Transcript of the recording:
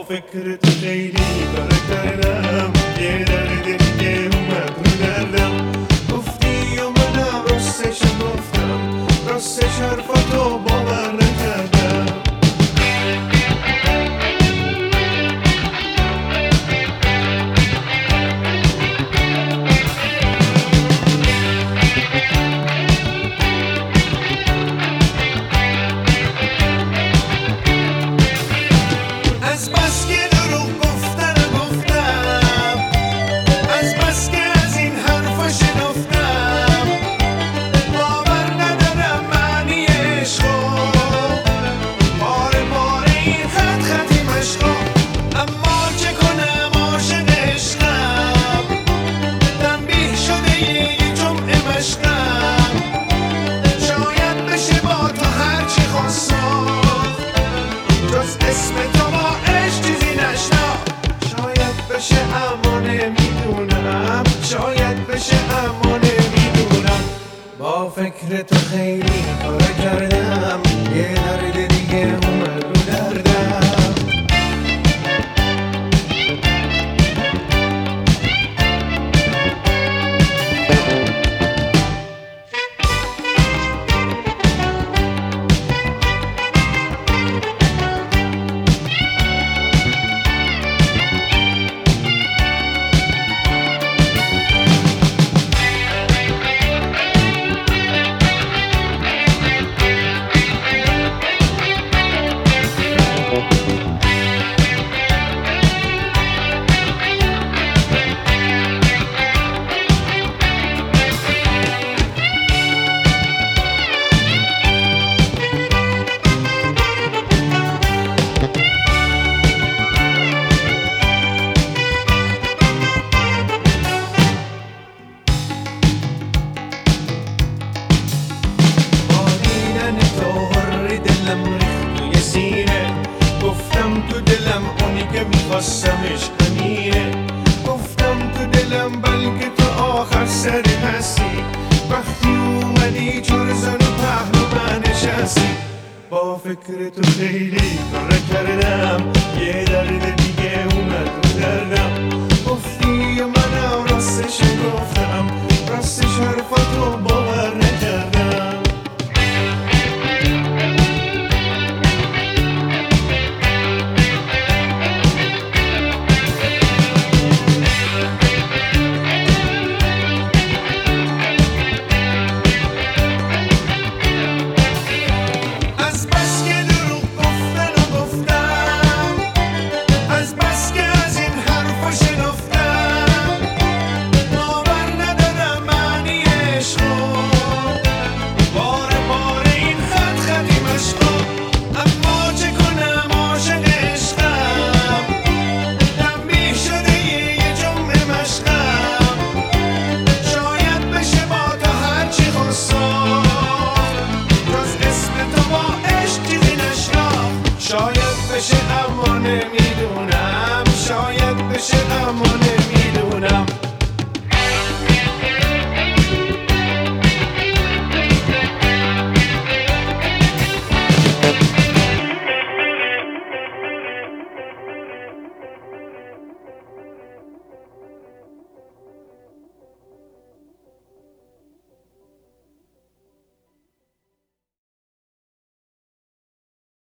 فکر تو خیلی کار کردم، یه درد دیگه اومد رو دردم. گفتی و منم راستش گفتم، راستش حرفاتو باور نکردم. از بس که دروغ گفتم، از بس که از این حرفا شنفتم، باور ندارم معنی عشقو، باره باره این خط خطی مشقو. اما چه کنم عاشق عشقم، تنبیه شده یه جمعه مشقم. شاید بشه با تو هرچی خواستم، جز اسم تو با عشق چیزی نشنا. شاید بشه اما نمیدونم، شاید بشه اما نمیدونم. با فکر تو خیلی کار کردم، یه درد دیگه اومد رو دردم. گفتم تو دلم اونی که میخواستمش همینه. گفتم تو دلم بلکه تو آخر سری هستی. وقتی اومدی چور زن و پهلو من نشستی. با فکر تو خیلی کار کردم،